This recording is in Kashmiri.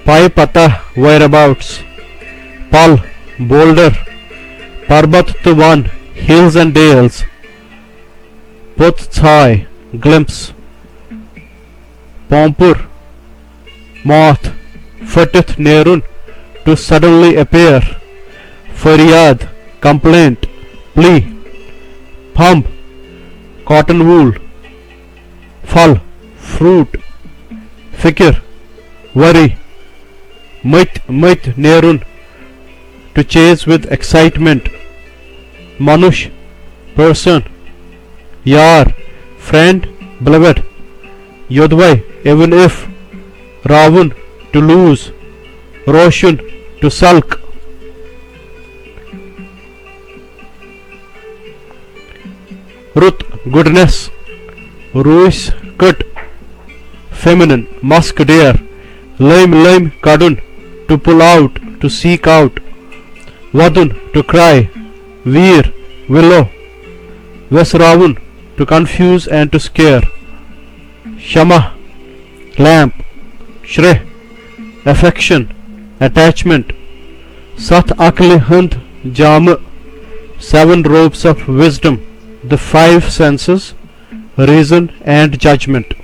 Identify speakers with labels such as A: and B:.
A: Pai Pata whereabouts, Pal boulder, Parbat Tuvan hills and dales, Put Thai glimpse, Pompur moth footeth Nerun to suddenly appear, Faryad complaint, plea, Pump cotton wool, Fal fruit, Fikir worry, Mit Nerun to chase with excitement, Manush person, Yar friend beloved, Yodhvai even if, Ravun to lose, Roshan to sulk. Ruth goodness, Ruis cut feminine, musk dear, lame kadun to pull out, to seek out, Vadun to cry, Veer willow, Vesravun to confuse and to scare, Shama lamp, Shreh affection, attachment, Sat Akli Hund Jam 7 robes of wisdom, the 5 senses, reason and judgment.